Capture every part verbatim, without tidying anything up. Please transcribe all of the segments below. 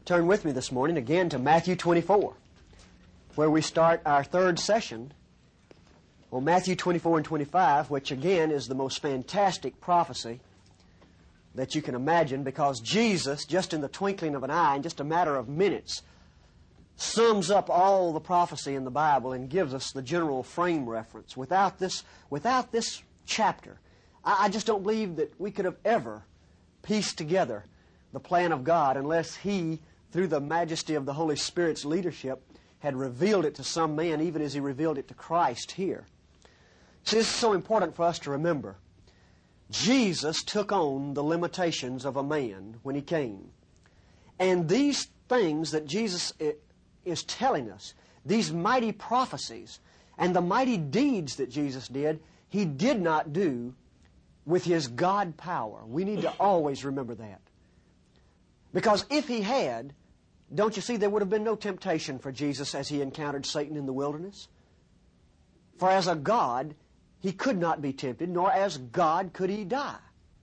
Turn with me this morning again to Matthew twenty-four, where we start our third session on Matthew twenty-four and twenty-five, which again is the most fantastic prophecy that you can imagine, because Jesus, just in the twinkling of an eye, in just a matter of minutes, sums up all the prophecy in the Bible and gives us the general frame reference. Without this, without this chapter, I, I just don't believe that we could have ever pieced together the plan of God unless He, through the majesty of the Holy Spirit's leadership, had revealed it to some man, even as He revealed it to Christ here. See, this is so important for us to remember. Jesus took on the limitations of a man when He came. And these things that Jesus is telling us, these mighty prophecies and the mighty deeds that Jesus did, He did not do with His God power. We need to always remember that. Because if He had, don't you see, there would have been no temptation for Jesus as He encountered Satan in the wilderness. For as a God, He could not be tempted, nor as God could He die.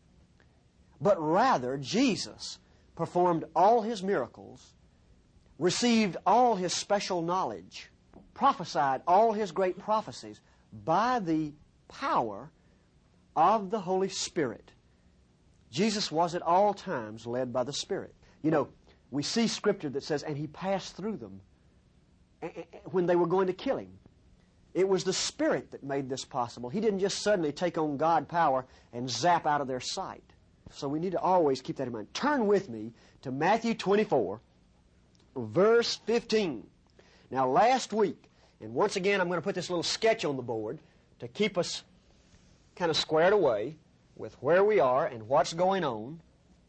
But rather, Jesus performed all His miracles, received all His special knowledge, prophesied all His great prophecies by the power of the Holy Spirit. Jesus was at all times led by the Spirit. You know, we see Scripture that says, and He passed through them when they were going to kill Him. It was the Spirit that made this possible. He didn't just suddenly take on God power and zap out of their sight. So we need to always keep that in mind. Turn with me to Matthew twenty-four, verse fifteen. Now, last week, and once again I'm going to put this little sketch on the board to keep us kind of squared away with where we are and what's going on.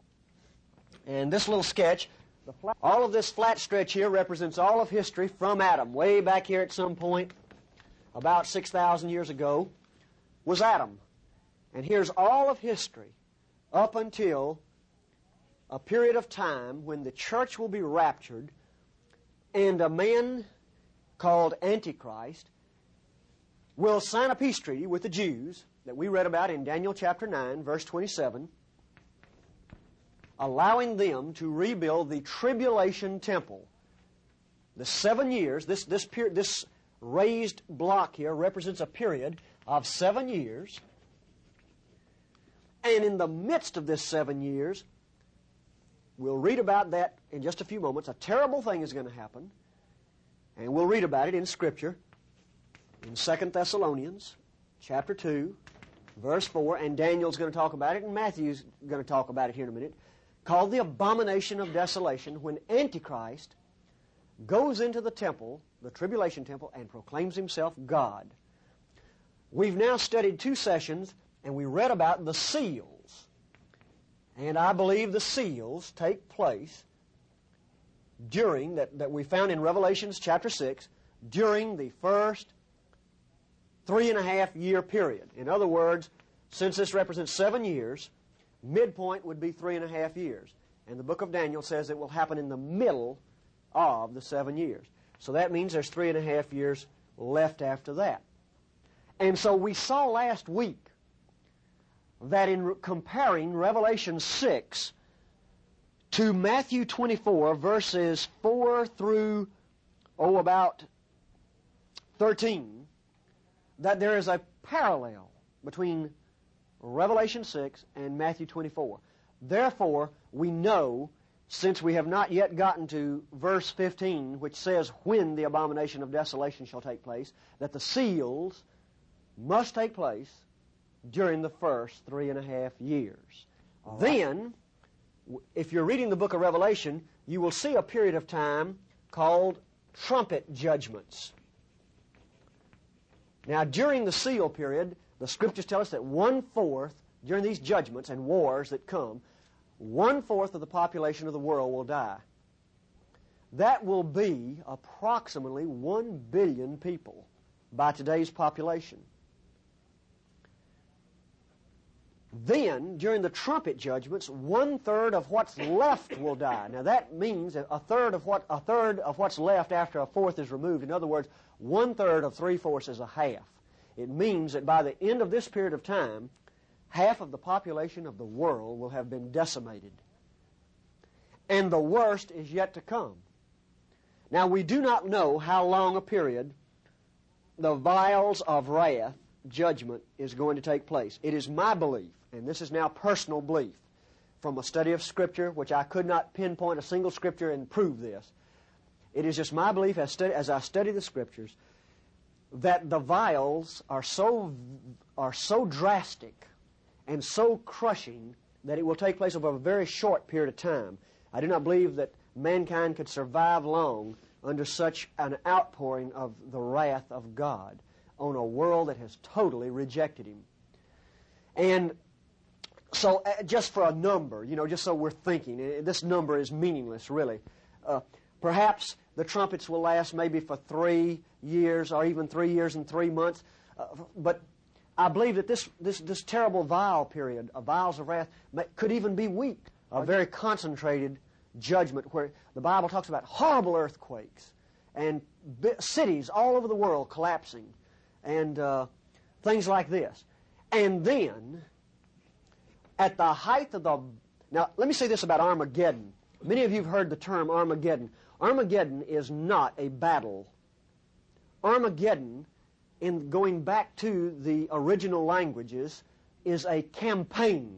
And this little sketch, the flat, all of this flat stretch here represents all of history from Adam. Way back here at some point, about six thousand years ago, was Adam. And here's all of history up until a period of time when the church will be raptured and a man called Antichrist will sign a peace treaty with the Jews that we read about in Daniel chapter nine, verse twenty-seven, allowing them to rebuild the tribulation temple. The seven years, this, this, period, this raised block here represents a period of seven years. And in the midst of this seven years, we'll read about that in just a few moments. A terrible thing is going to happen. And we'll read about it in Scripture in Second Thessalonians chapter two, verse four. And Daniel's going to talk about it, and Matthew's going to talk about it here in a minute. Called the abomination of desolation, when Antichrist goes into the temple, the tribulation temple, and proclaims himself God. We've now studied two sessions, and we read about the seals. And I believe the seals take place during, that, that we found in Revelations chapter six, during the first three and a half year period. In other words, since this represents seven years, midpoint would be three and a half years. And the book of Daniel says it will happen in the middle of the seven years. So that means there's three and a half years left after that. And so we saw last week that in re- comparing Revelation six to Matthew twenty-four, verses four through, oh, about thirteen, that there is a parallel between Revelation six and Matthew twenty-four. Therefore, we know, since we have not yet gotten to verse fifteen, which says when the abomination of desolation shall take place, that the seals must take place during the first three and a half years. All then, right. If you're reading the book of Revelation, you will see a period of time called trumpet judgments. Now, during the seal period, the Scriptures tell us that one-fourth, during these judgments and wars that come, one-fourth of the population of the world will die. That will be approximately one billion people by today's population. Then, during the trumpet judgments, one-third of what's left will die. Now, that means a third of what a third of what's left after a fourth is removed. In other words, one-third of three-fourths is a half. It means that by the end of this period of time, half of the population of the world will have been decimated. and the worst is yet to come. Now, we do not know how long a period the vials of wrath, judgment, is going to take place. It is my belief, and this is now personal belief, from a study of Scripture, which I could not pinpoint a single Scripture and prove this. It is just my belief as, study, as I study the Scriptures that the vials are so, are so drastic and so crushing that it will take place over a very short period of time. I do not believe that mankind could survive long under such an outpouring of the wrath of God on a world that has totally rejected Him. And so uh, just for a number, you know, just so we're thinking, uh, this number is meaningless, really. Uh, perhaps the trumpets will last maybe for three years or even three years and three months. Uh, but I believe that this, this, this terrible vial period, of vials of wrath, may, could even be weak, a very concentrated judgment where the Bible talks about horrible earthquakes and bi- cities all over the world collapsing and uh, things like this. And then, at the height of the... Now, let me say this about Armageddon. Many of you have heard the term Armageddon. Armageddon is not a battle. Armageddon, in going back to the original languages, is a campaign.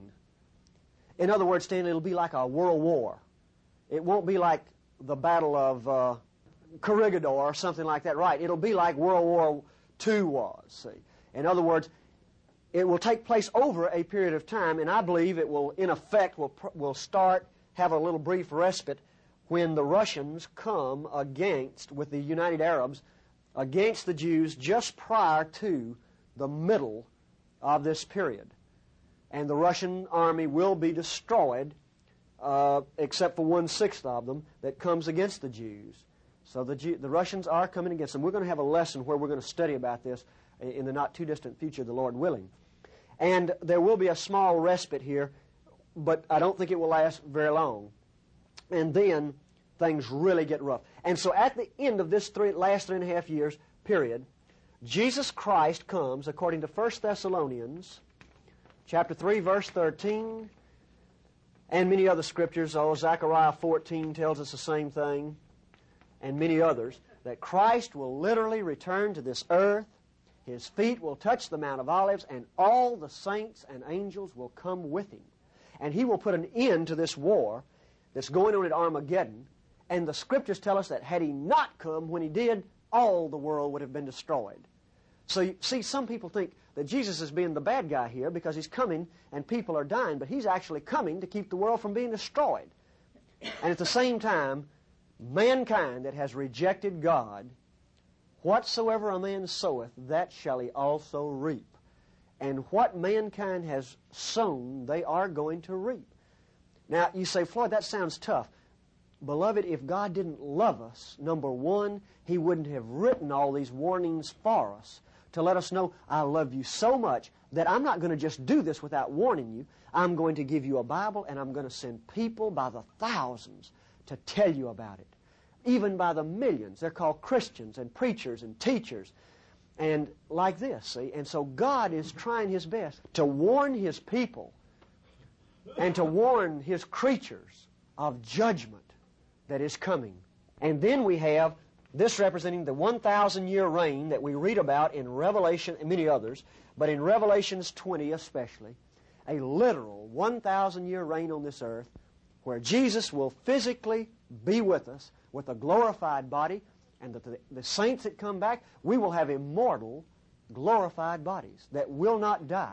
In other words, Stanley, it'll be like a world war. It won't be like the Battle of uh, Corregidor or something like that. Right, it'll be like World War Two was, see. In other words, it will take place over a period of time, and I believe it will, in effect, will, will start, have a little brief respite when the Russians come against, with the United Arabs, against the Jews just prior to the middle of this period. And the Russian army will be destroyed, uh, except for one-sixth of them that comes against the Jews. So the, Jew, the Russians are coming against them. We're going to have a lesson where we're going to study about this in the not-too-distant future, the Lord willing. And there will be a small respite here, but I don't think it will last very long. And then things really get rough. And so at the end of this three, last three and a half years period, Jesus Christ comes, according to First Thessalonians chapter three, verse thirteen, and many other scriptures. Oh, Zechariah fourteen tells us the same thing, and many others, that Christ will literally return to this earth. His feet will touch the Mount of Olives, and all the saints and angels will come with Him. And He will put an end to this war that's going on at Armageddon. And the Scriptures tell us that had He not come when He did, all the world would have been destroyed. So, you see, some people think that Jesus is being the bad guy here because He's coming and people are dying, but He's actually coming to keep the world from being destroyed. And at the same time, mankind that has rejected God, whatsoever a man soweth, that shall he also reap. And what mankind has sown, they are going to reap. Now, you say, Floyd, that sounds tough. Beloved, if God didn't love us, number one, He wouldn't have written all these warnings for us to let us know, I love you so much that I'm not going to just do this without warning you. I'm going to give you a Bible, and I'm going to send people by the thousands to tell you about it. Even by the millions. They're called Christians and preachers and teachers. And like this, see? And so God is trying His best to warn His people and to warn His creatures of judgment that is coming. And then we have this representing the one thousand year reign that we read about in Revelation and many others, but in Revelations twenty especially, a literal one thousand year reign on this earth where Jesus will physically be with us with a glorified body, and that the, the saints that come back, we will have immortal, glorified bodies that will not die,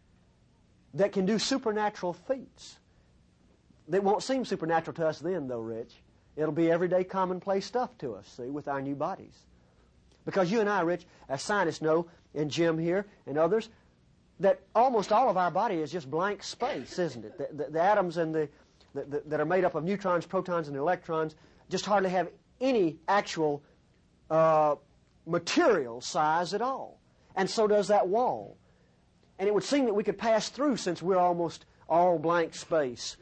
that can do supernatural feats. That won't seem supernatural to us then, though, Rich. It'll be everyday commonplace stuff to us, see, with our new bodies. Because you and I, Rich, as scientists know, and Jim here and others, that almost all of our body is just blank space, isn't it? The, the, the atoms and the, the, the, that are made up of neutrons, protons, and electrons just hardly have any actual uh, material size at all. And so does that wall. And it would seem that we could pass through since we're almost all blank space.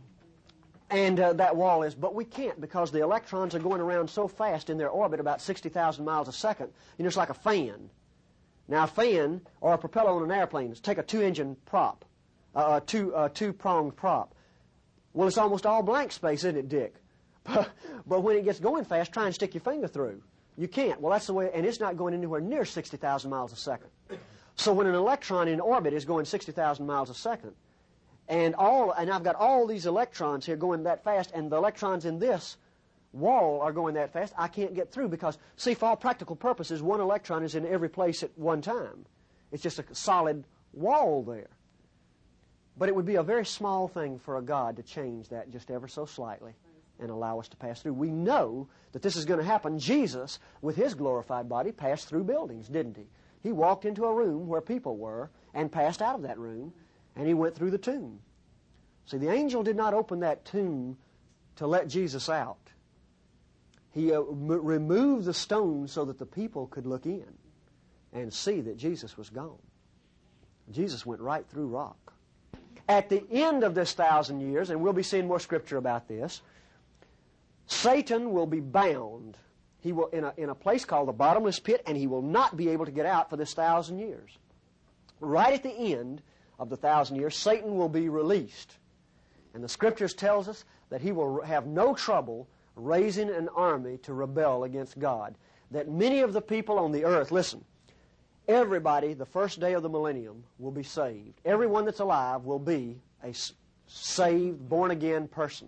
And uh, that wall is, but we can't because the electrons are going around so fast in their orbit, about sixty thousand miles a second. You know, it's like a fan. Now, a fan or a propeller on an airplane, let's take a two-engine prop, uh, a two, uh, two-pronged prop. Well, it's almost all blank space, isn't it, Dick? But, but when it gets going fast, try and stick your finger through. You can't. Well, that's the way, and it's not going anywhere near sixty thousand miles a second. So when an electron in orbit is going sixty thousand miles a second, and all, and I've got all these electrons here going that fast, and the electrons in this wall are going that fast, I can't get through because, see, for all practical purposes, one electron is in every place at one time. It's just a solid wall there. But it would be a very small thing for a God to change that just ever so slightly and allow us to pass through. We know that this is going to happen. Jesus, with his glorified body, passed through buildings, didn't he? He walked into a room where people were and passed out of that room, and he went through the tomb. See, the angel did not open that tomb to let Jesus out. He uh, m- removed the stone so that the people could look in and see that Jesus was gone. Jesus went right through rock. At the end of this thousand years, and we'll be seeing more scripture about this, Satan will be bound. He will in a, in a place called the bottomless pit, and he will not be able to get out for this thousand years. Right at the end of the thousand years, Satan will be released. And the Scriptures tells us that he will have no trouble raising an army to rebel against God. That many of the people on the earth, listen, everybody, the first day of the millennium, will be saved. Everyone that's alive will be a saved, born-again person.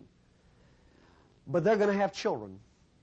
But they're going to have children.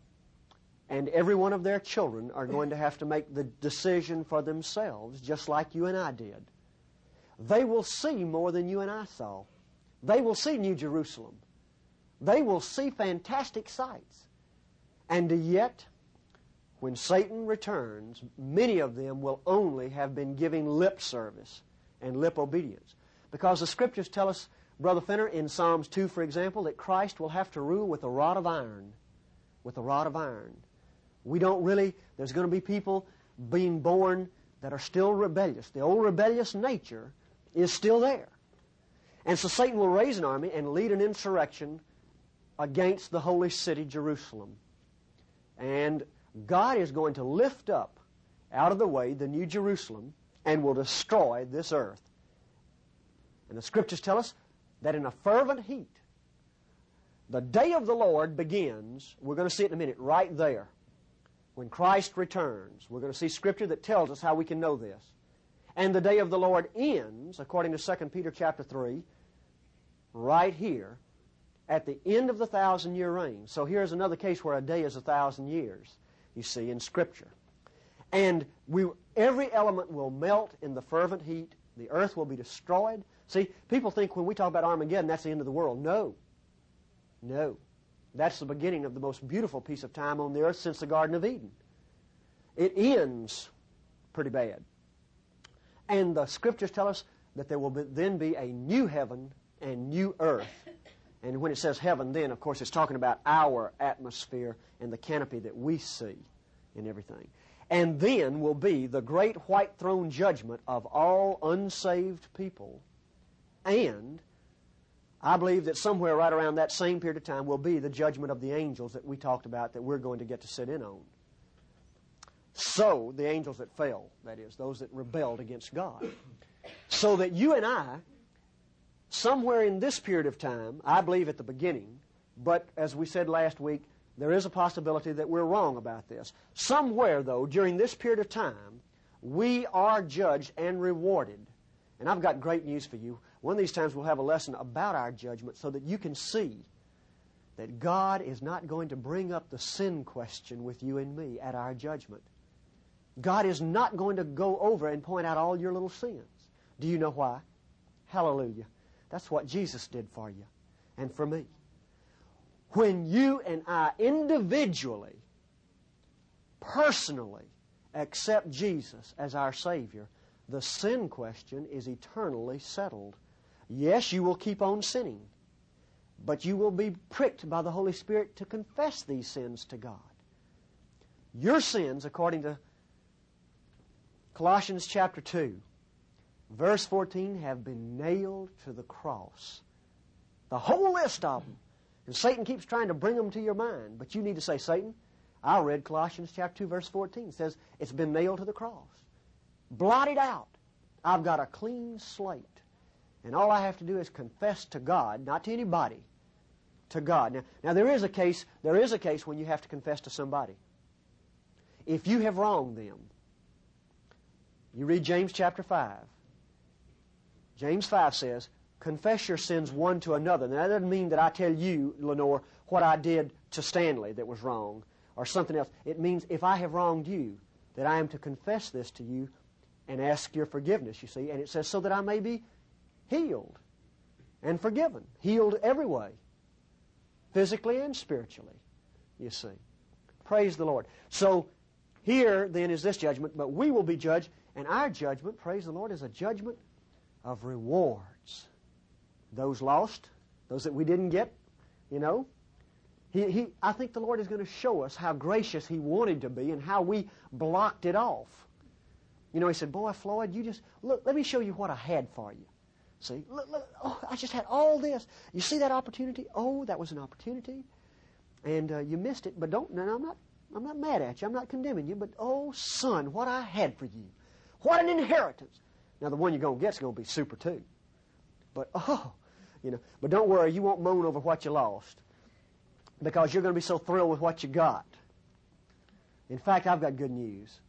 And every one of their children are going to have to make the decision for themselves, just like you and I did. They will see more than you and I saw. They will see New Jerusalem. They will see fantastic sights. And yet, when Satan returns, many of them will only have been giving lip service and lip obedience. Because the Scriptures tell us, Brother Fenner, in Psalms two, for example, that Christ will have to rule with a rod of iron. With a rod of iron. We don't really, there's going to be people being born that are still rebellious. The old rebellious nature is still there. And so Satan will raise an army and lead an insurrection against the holy city, Jerusalem. And God is going to lift up out of the way the New Jerusalem and will destroy this earth. And the Scriptures tell us that in a fervent heat, the day of the Lord begins, we're going to see it in a minute, right there. When Christ returns, we're going to see Scripture that tells us how we can know this. And the day of the Lord ends, according to Second Peter chapter three, right here, at the end of the thousand-year reign. So here's another case where a day is a thousand years, you see, in Scripture. And we, every element will melt in the fervent heat. The earth will be destroyed. See, people think when we talk about Armageddon, that's the end of the world. No. No. That's the beginning of the most beautiful piece of time on the earth since the Garden of Eden. It ends pretty bad. And the Scriptures tell us that there will be, then be a new heaven and new earth. And when it says heaven then, of course, it's talking about our atmosphere and the canopy that we see and everything. And then will be the great white throne judgment of all unsaved people. And I believe that somewhere right around that same period of time will be the judgment of the angels that we talked about that we're going to get to sit in on. So, the angels that fell, that is, those that rebelled against God. So that you and I, somewhere in this period of time, I believe at the beginning, but as we said last week, there is a possibility that we're wrong about this. Somewhere, though, during this period of time, we are judged and rewarded. And I've got great news for you. One of these times we'll have a lesson about our judgment so that you can see that God is not going to bring up the sin question with you and me at our judgment. God is not going to go over and point out all your little sins. Do you know why? Hallelujah. That's what Jesus did for you and for me. When you and I individually, personally accept Jesus as our Savior, the sin question is eternally settled. Yes, you will keep on sinning, but you will be pricked by the Holy Spirit to confess these sins to God. Your sins, according to Colossians chapter two, verse fourteen, have been nailed to the cross. The whole list of them. And Satan keeps trying to bring them to your mind. But you need to say, Satan, I read Colossians chapter two, verse fourteen. It says it's been nailed to the cross. Blotted out. I've got a clean slate. And all I have to do is confess to God, not to anybody, to God. Now, now there is a case, there is a case when you have to confess to somebody. If you have wronged them, you read James chapter five. James five says, confess your sins one to another. Now, that doesn't mean that I tell you, Lenore, what I did to Stanley that was wrong or something else. It means if I have wronged you, that I am to confess this to you and ask your forgiveness, you see. And it says, so that I may be healed and forgiven. Healed every way, physically and spiritually, you see. Praise the Lord. So here, then, is this judgment, but we will be judged, and our judgment, praise the Lord, is a judgment of rewards. Those lost, those that we didn't get, you know. He, he, I think the Lord is going to show us how gracious He wanted to be and how we blocked it off. You know, He said, boy, Floyd, you just, look, let me show you what I had for you. See, look, look, oh, I just had all this. You see that opportunity? Oh, that was an opportunity. And uh, you missed it, but don't, no, I'm not, I'm not mad at you. I'm not condemning you, but oh, son, what I had for you. What an inheritance. Now, the one you're going to get is going to be super too. But, oh, you know, but don't worry, you won't moan over what you lost because you're going to be so thrilled with what you got. In fact, I've got good news.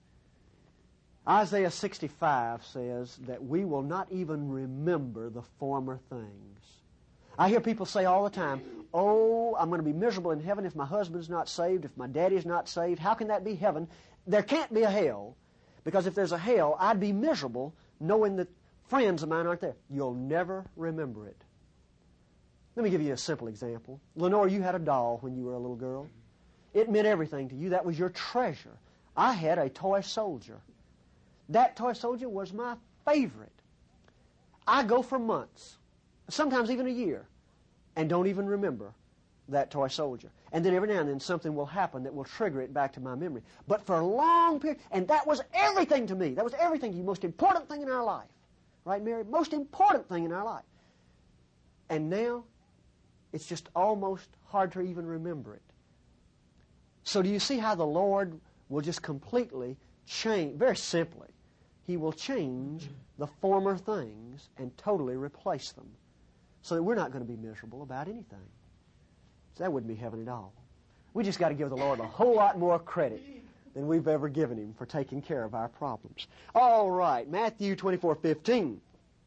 Isaiah sixty-five says that we will not even remember the former things. I hear people say all the time, oh, I'm going to be miserable in heaven if my husband's not saved, if my daddy's not saved. How can that be heaven? There can't be a hell, because if there's a hell, I'd be miserable knowing that friends of mine aren't there. You'll never remember it. Let me give you a simple example. Lenore, you had a doll when you were a little girl. It meant everything to you. That was your treasure. I had a toy soldier. That toy soldier was my favorite. I go for months, sometimes even a year, and don't even remember that toy soldier. And then every now and then something will happen that will trigger it back to my memory. But for a long period, and that was everything to me. That was everything to you. Most important thing in our life. Right, Mary? Most important thing in our life. And now, it's just almost hard to even remember it. So do you see how the Lord will just completely change, very simply, He will change the former things and totally replace them so that we're not going to be miserable about anything. So that wouldn't be heaven at all. We just got to give the Lord a whole lot more credit than we've ever given Him for taking care of our problems. All right, Matthew twenty-four fifteen.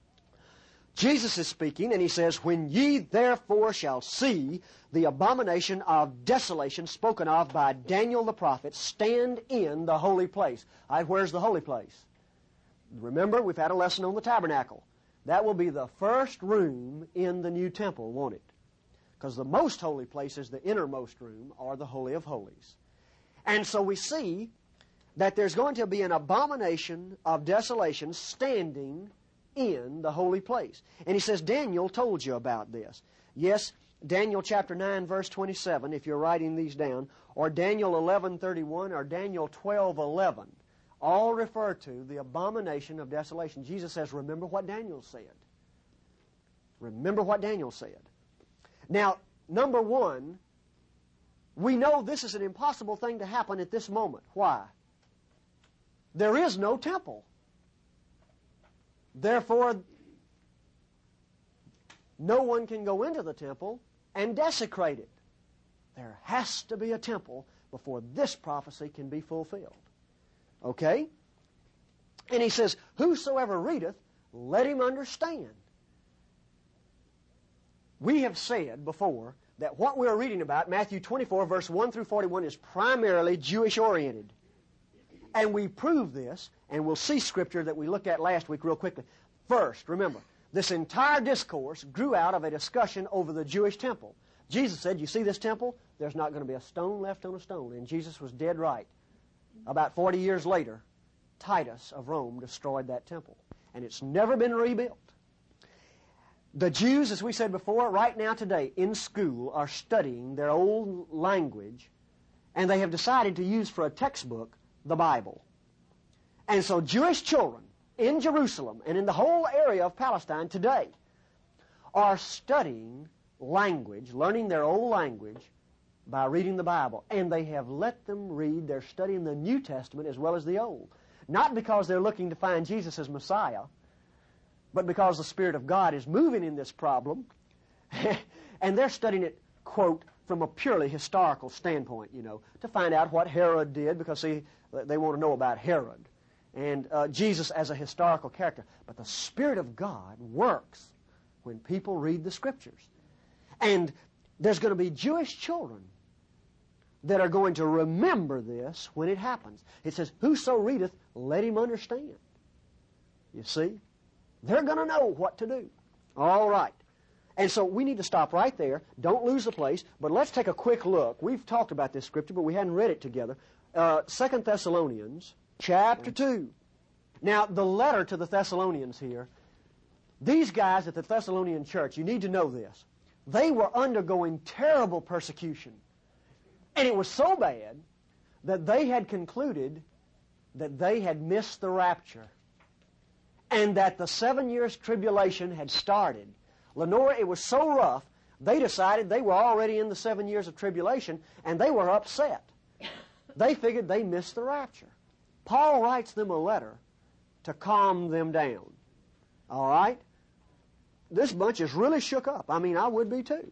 Jesus is speaking, and He says, when ye therefore shall see the abomination of desolation spoken of by Daniel the prophet stand in the holy place. All right, where's the holy place? Remember, we've had a lesson on the tabernacle. That will be the first room in the new temple, won't it? Because the most holy place is the innermost room, or the Holy of Holies. And so we see that there's going to be an abomination of desolation standing in the holy place. And He says, Daniel told you about this. Yes, Daniel chapter nine, verse twenty-seven, if you're writing these down, or Daniel eleven thirty-one, or Daniel twelve eleven, all refer to the abomination of desolation. Jesus says, remember what Daniel said. Remember what Daniel said. Now, number one, we know this is an impossible thing to happen at this moment. Why? There is no temple. Therefore, no one can go into the temple and desecrate it. There has to be a temple before this prophecy can be fulfilled. Okay? And He says, whosoever readeth, let him understand. We have said before that what we're reading about, Matthew twenty-four, verse one through forty-one, is primarily Jewish-oriented. And we prove this, and we'll see Scripture that we looked at last week real quickly. First, remember, this entire discourse grew out of a discussion over the Jewish temple. Jesus said, you see this temple? There's not going to be a stone left on a stone. And Jesus was dead right. About forty years later, Titus of Rome destroyed that temple. And it's never been rebuilt. The Jews, as we said before, right now today in school are studying their old language, and they have decided to use for a textbook the Bible. And so Jewish children in Jerusalem and in the whole area of Palestine today are studying language, learning their old language by reading the Bible. And they have let them read, they're studying the New Testament as well as the Old. Not because they're looking to find Jesus as Messiah, but because the Spirit of God is moving in this problem. And they're studying it quote from a purely historical standpoint, you know, to find out what Herod did, because see, they want to know about Herod and uh, Jesus as a historical character. But the Spirit of God works when people read the Scriptures. And there's going to be Jewish children that are going to remember this when it happens. It says, whoso readeth, let him understand. You see? They're going to know what to do. All right. And so we need to stop right there. Don't lose the place. But let's take a quick look. We've talked about this scripture, but we hadn't read it together. Uh, Second Thessalonians, chapter two. Now, the letter to the Thessalonians here, these guys at the Thessalonian church, you need to know this. They were undergoing terrible persecution. And it was so bad that they had concluded that they had missed the rapture and that the seven years tribulation had started. Lenora, it was so rough, they decided they were already in the seven years of tribulation, and they were upset. They figured they missed the rapture. Paul writes them a letter to calm them down. All right? This bunch is really shook up. I mean, I would be too.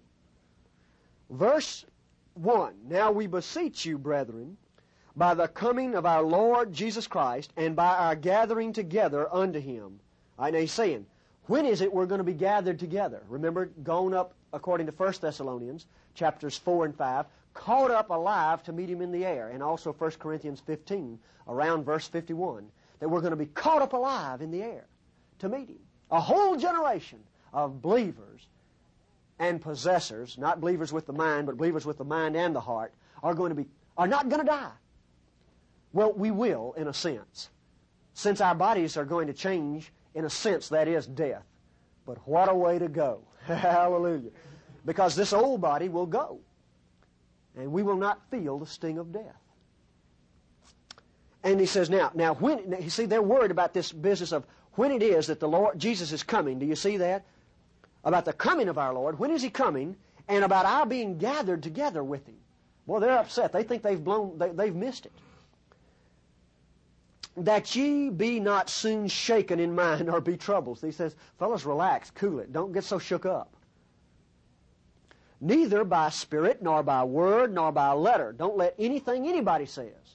Verse one, now we beseech you, brethren, by the coming of our Lord Jesus Christ, and by our gathering together unto Him. All right, now he's saying, when is it we're going to be gathered together? Remember, gone up, according to First Thessalonians, chapters four and five, caught up alive to meet Him in the air, and also First Corinthians fifteen, around verse fifty-one, that we're going to be caught up alive in the air to meet Him. A whole generation of believers and possessors, not believers with the mind, but believers with the mind and the heart, are going to be, are not going to die. Well, we will, in a sense. Since our bodies are going to change, in a sense, that is death. But what a way to go. Hallelujah. Because this old body will go. And we will not feel the sting of death. And he says, now, now when, now, you see, they're worried about this business of when it is that the Lord, Jesus is coming. Do you see that? About the coming of our Lord. When is He coming? And about our being gathered together with Him. Boy, they're upset. They think they've blown, they, they've missed it. That ye be not soon shaken in mind or be troubled. So he says, fellas, relax, cool it. Don't get so shook up. Neither by spirit, nor by word, nor by letter. Don't let anything anybody says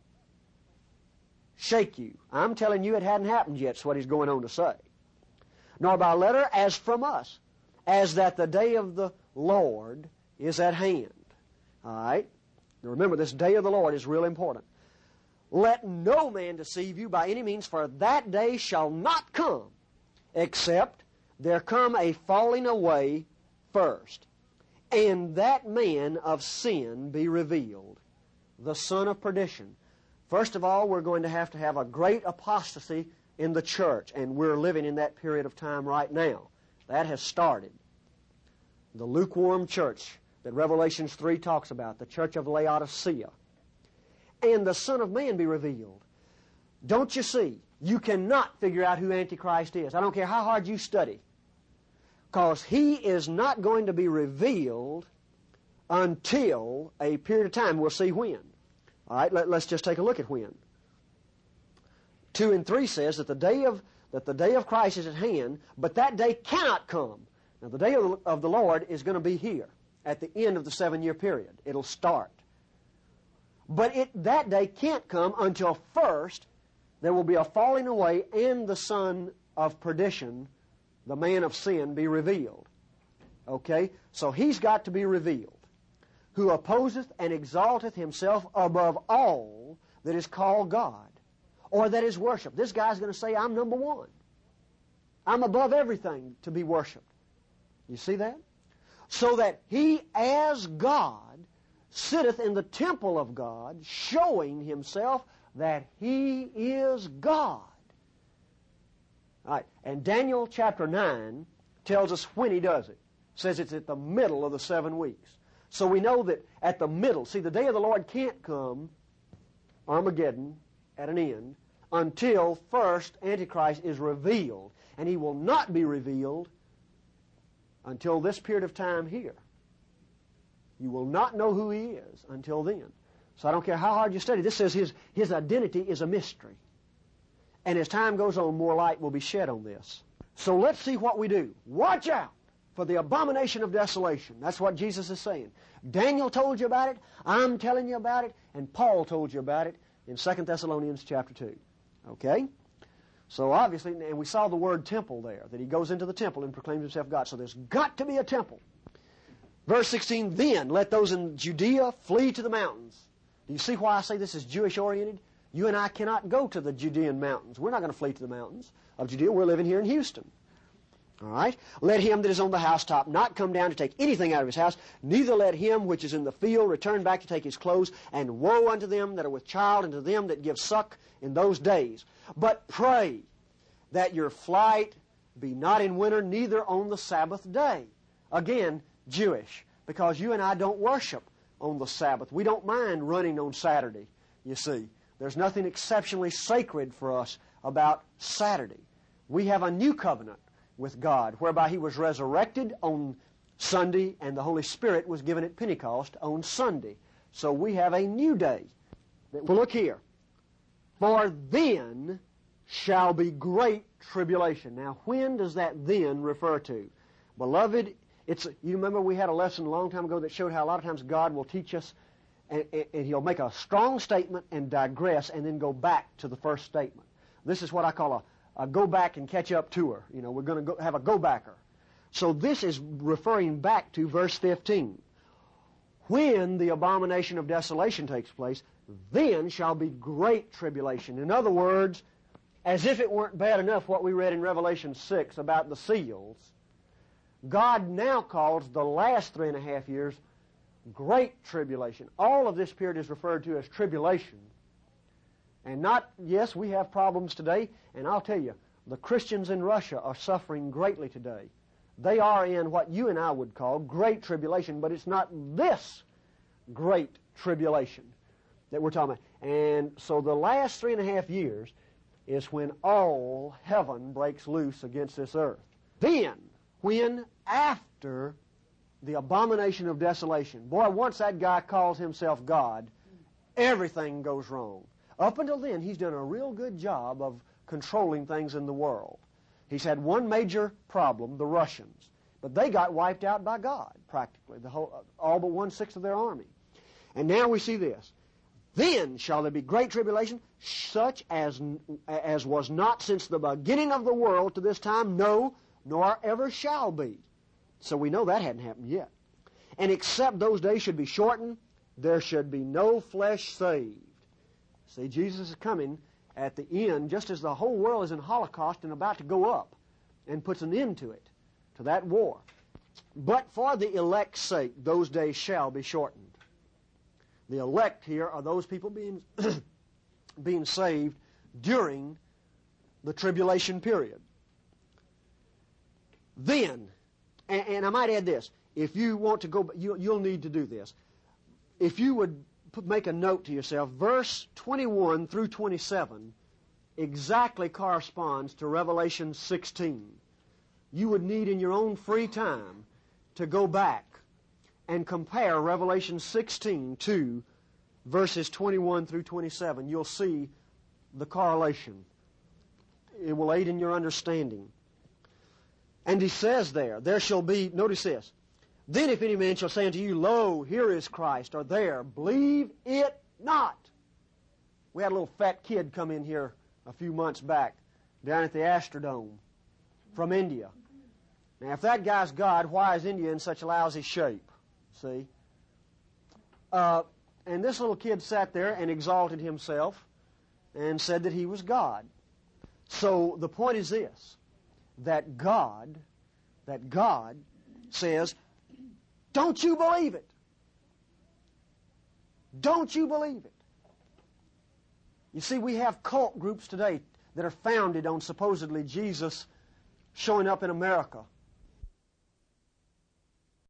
shake you. I'm telling you it hadn't happened yet, is what he's going on to say. Nor by letter as from us, as that the day of the Lord is at hand. All right? Now remember, this day of the Lord is real important. Let no man deceive you by any means, for that day shall not come, except there come a falling away first, and that man of sin be revealed, the son of perdition. First of all, we're going to have to have a great apostasy in the church, and we're living in that period of time right now. That has started. The lukewarm church that Revelations three talks about, the church of Laodicea. And the Son of Man be revealed. Don't you see? You cannot figure out who Antichrist is. I don't care how hard you study. Because he is not going to be revealed until a period of time. We'll see when. All right, let, let's just take a look at when. Two and three says that the day of that the day of Christ is at hand, but that day cannot come. Now, the day of the, of the Lord is going to be here at the end of the seven-year period. It'll start. But it, that day can't come until first there will be a falling away and the son of perdition, the man of sin, be revealed. Okay? So he's got to be revealed. Who opposeth and exalteth himself above all that is called God, or that is worshipped. This guy's going to say, I'm number one. I'm above everything to be worshipped. You see that? So that he, as God, sitteth in the temple of God, showing himself that he is God. All right. And Daniel chapter nine tells us when he does it. It says it's at the middle of the seven weeks. So we know that at the middle, see, the day of the Lord can't come, Armageddon, at an end, until first Antichrist is revealed. And he will not be revealed until this period of time here. You will not know who he is until then. So I don't care how hard you study. This says his, his identity is a mystery. And as time goes on, more light will be shed on this. So let's see what we do. Watch out! for the abomination of desolation. That's what Jesus is saying. Daniel told you about it, I'm telling you about it, and Paul told you about it in Second Thessalonians chapter two. Okay? So obviously, and we saw the word temple there, that he goes into the temple and proclaims himself God. So there's got to be a temple. Verse sixteen, then let those in Judea flee to the mountains. Do you see why I say this is Jewish-oriented? You and I cannot go to the Judean mountains. We're not going to flee to the mountains of Judea. We're living here in Houston. All right? Let him that is on the housetop not come down to take anything out of his house, neither let him which is in the field return back to take his clothes, and woe unto them that are with child, and to them that give suck in those days. But pray that your flight be not in winter, neither on the Sabbath day. Again, Jewish, because you and I don't worship on the Sabbath. We don't mind running on Saturday, you see. There's nothing exceptionally sacred for us about Saturday. We have a new covenant with God, whereby He was resurrected on Sunday and the Holy Spirit was given at Pentecost on Sunday. So we have a new day. Well, look here. For then shall be great tribulation. Now, when does that then refer to? Beloved, it's, you remember we had a lesson a long time ago that showed how a lot of times God will teach us and, and He'll make a strong statement and digress and then go back to the first statement. This is what I call a Uh, go back and catch up tour. You know, we're going to go have a go-backer. So this is referring back to verse fifteen. When the abomination of desolation takes place, then shall be great tribulation. In other words, as if it weren't bad enough what we read in Revelation six about the seals, God now calls the last three and a half years great tribulation. All of this period is referred to as tribulation. And not, yes, we have problems today, and I'll tell you, the Christians in Russia are suffering greatly today. They are in what you and I would call great tribulation, but it's not this great tribulation that we're talking about. And so the last three and a half years is when all heaven breaks loose against this earth. Then, when after the abomination of desolation, boy, once that guy calls himself God, everything goes wrong. Up until then, he's done a real good job of controlling things in the world. He's had one major problem, the Russians. But they got wiped out by God, practically, the whole, all but one-sixth of their army. And now we see this. Then shall there be great tribulation, such as, as was not since the beginning of the world to this time, no, nor ever shall be. So we know that hadn't happened yet. And except those days should be shortened, there should be no flesh saved. See, Jesus is coming at the end, just as the whole world is in Holocaust and about to go up, and puts an end to it, to that war. But for the elect's sake, those days shall be shortened. The elect here are those people being, being saved during the tribulation period. Then, and, and I might add this, if you want to go, you, you'll need to do this. If you would put, make a note to yourself, verse twenty-one through twenty-seven exactly corresponds to Revelation sixteen. You would need in your own free time to go back and compare Revelation sixteen to verses twenty-one through twenty-seven. You'll see the correlation. It will aid in your understanding. And he says there, there shall be, notice this, then if any man shall say unto you, Lo, here is Christ, or there, believe it not. We had a little fat kid come in here a few months back, down at the Astrodome, from India. Now, if that guy's God, why is India in such a lousy shape? See? Uh, and this little kid sat there and exalted himself and said that he was God. So the point is this, that God, that God says, don't you believe it. Don't you believe it. You see, we have cult groups today that are founded on supposedly Jesus showing up in America